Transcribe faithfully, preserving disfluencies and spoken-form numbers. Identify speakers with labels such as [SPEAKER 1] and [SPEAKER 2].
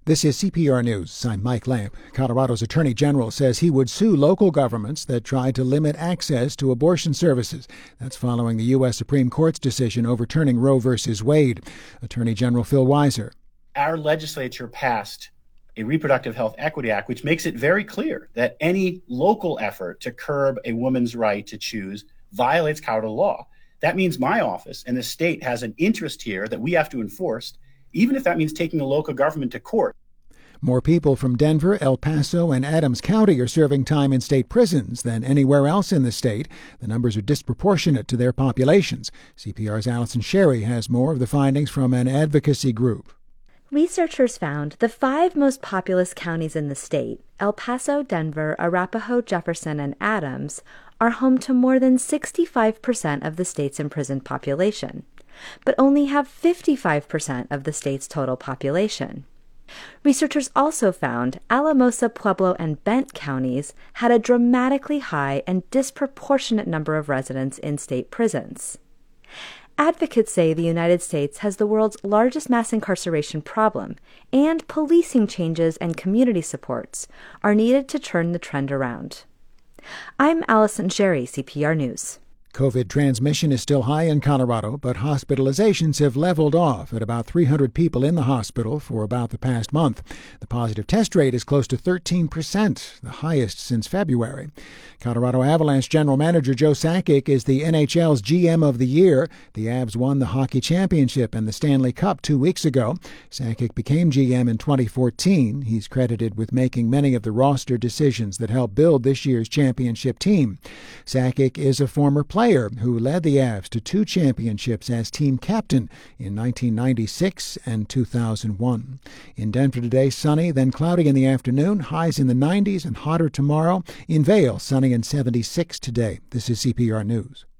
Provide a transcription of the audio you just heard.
[SPEAKER 1] This is C P R News. I'm Mike Lamp. Colorado's Attorney General says he would sue local governments that tried to limit access to abortion services. That's following the U S Supreme Court's decision overturning Roe v. Wade. Attorney General Phil Weiser.
[SPEAKER 2] Our legislature passed a Reproductive Health Equity Act, which makes it very clear that any local effort to curb a woman's right to choose violates Colorado law. That means my office and the state has an interest here that we have to enforce, even if that means taking a local government to court.
[SPEAKER 1] More people from Denver, El Paso, and Adams County are serving time in state prisons than anywhere else in the state. The numbers are disproportionate to their populations. C P R's Allison Sherry has more of the findings from an advocacy group.
[SPEAKER 3] Researchers found the five most populous counties in the state, El Paso, Denver, Arapahoe, Jefferson, and Adams, are home to more than sixty-five percent of the state's imprisoned population, but only have fifty-five percent of the state's total population. Researchers also found Alamosa, Pueblo, and Bent counties had a dramatically high and disproportionate number of residents in state prisons. Advocates say the United States has the world's largest mass incarceration problem, and policing changes and community supports are needed to turn the trend around. I'm Allison Sherry, C P R News.
[SPEAKER 1] COVID transmission is still high in Colorado, but hospitalizations have leveled off at about three hundred people in the hospital for about the past month. The positive test rate is close to thirteen percent, the highest since February. Colorado Avalanche General Manager Joe Sakic is the N H L's G M of the year. The Avs won the hockey championship and the Stanley Cup two weeks ago. Sakic became G M in twenty fourteen. He's credited with making many of the roster decisions that helped build this year's championship team. Sakic is a former player who led the Avs to two championships as team captain in nineteen ninety-six and two thousand one. In Denver today, sunny, then cloudy in the afternoon, highs in the nineties and hotter tomorrow. In Vail, sunny and seventy-six today. This is C P R News.